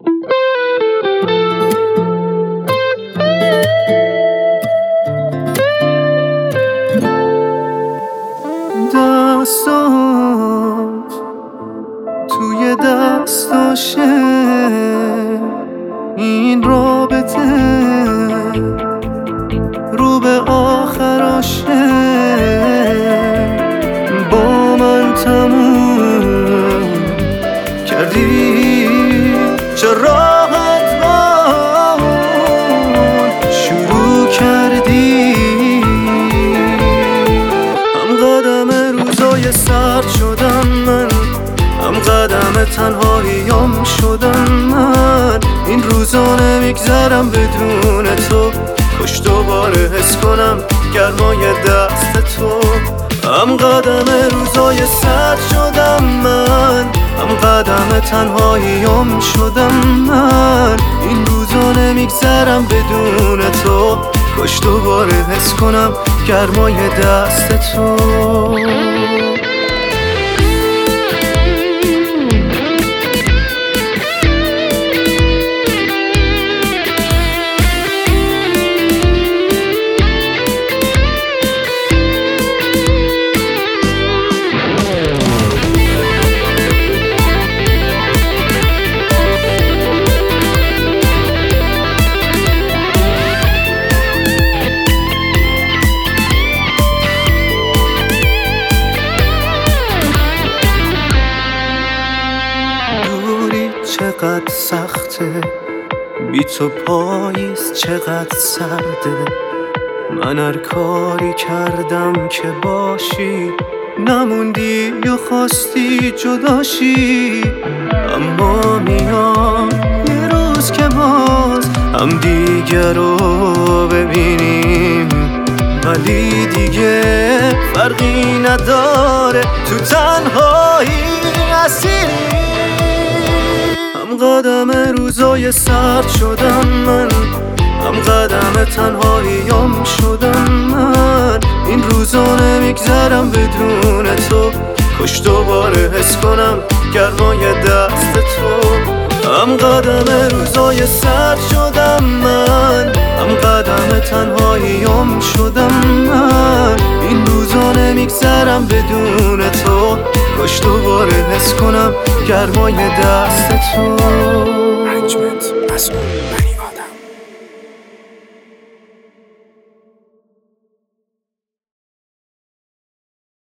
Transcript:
دستات توی دستاشه، این رابطه رو به آخراشه، با من تموم کردی چه راحت با شروع کردی. هم قدم روزای سرد شدم من، هم قدم تنهاییم شدم من. این روزا نمیگذرم بدون تو، کاش دوباره حس کنم گرمای دست تو. هم قدم روزای سرد شدم من، هم قدم تنهاییم شدم من. این روزا نمیگذرم بدون تو، کاش دوباره حس کنم گرمای دست تو. چقدر سخته بی تو، پاییز چقدر سرده. من هر کاری کردم که باشی، نموندی یا خواستی جداشی. اما میاد یه روز که باز هم دیگه رو ببینیم، ولی دیگه فرقی نداره، تو تنهایی اسیری. قدم روزای سرد شدم من، هم قدم تنهاییم شدم من. این روزا نمیگذرم بدون تو، کاش دوباره حس کنم گرمای دست تو. هم قدم روزای سرد شدم من، هم قدم تنهاییم شدم من. این روزا نمیگذرم بدون تو، کاش دوباره حس کنم گرمای دست تو.